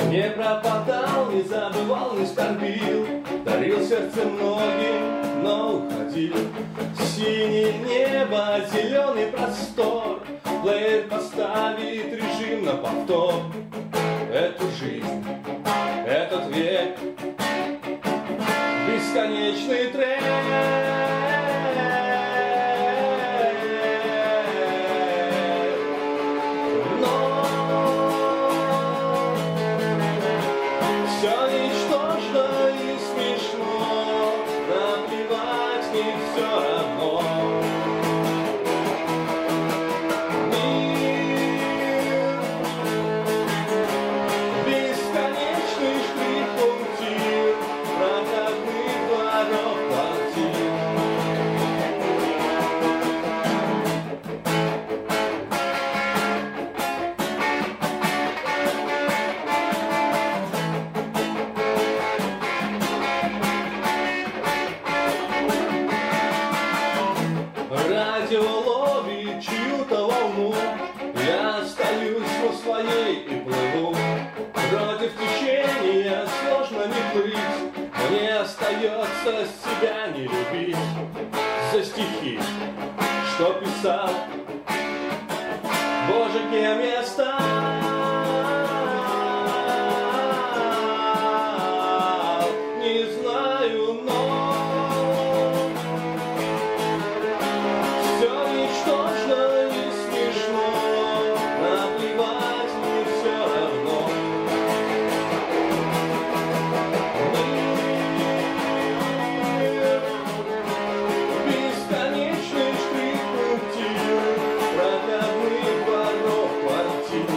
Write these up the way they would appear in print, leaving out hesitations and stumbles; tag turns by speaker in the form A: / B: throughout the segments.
A: Не пропадал, не забывал, не скорбил, дарил сердце многим, но уходил. Синее небо, зеленый простор, плеер поставит режим на повтор. Эту жизнь, этот век, бесконечный трек. Но все ничтожно и смешно, наплевать не все равно. Бесконечный штрих-пунктир проходных дворов квартир. Радио ловит чью-то волну, я остаюсь на своей и плыву. Против течения сложно не плыть, мне остается себя не любить. За стихи, что писал, Боже, кем я стал, не знаю, но все ничтожно и смешно, наплевать не все равно. Бесконечный штрих-пунктир проходных дворов квартир.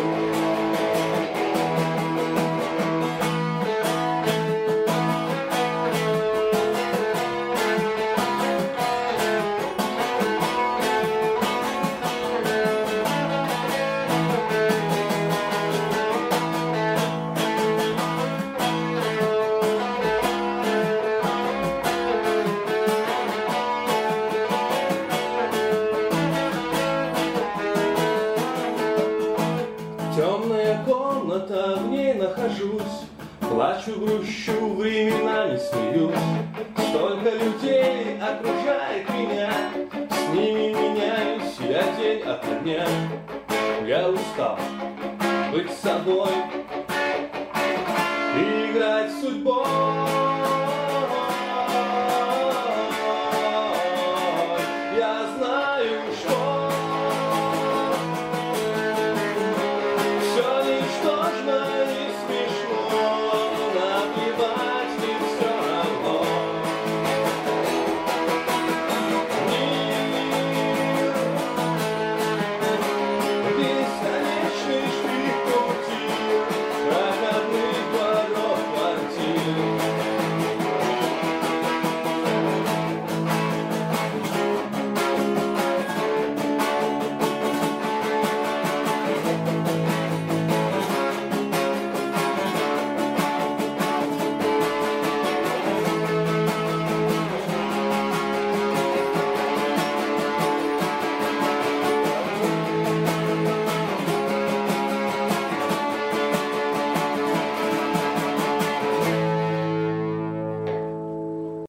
A: Темная комната, в ней нахожусь, плачу, грущу, временами смеюсь. Столько людей окружает меня, с ними меняюсь я день ото дня. Я устал быть собой,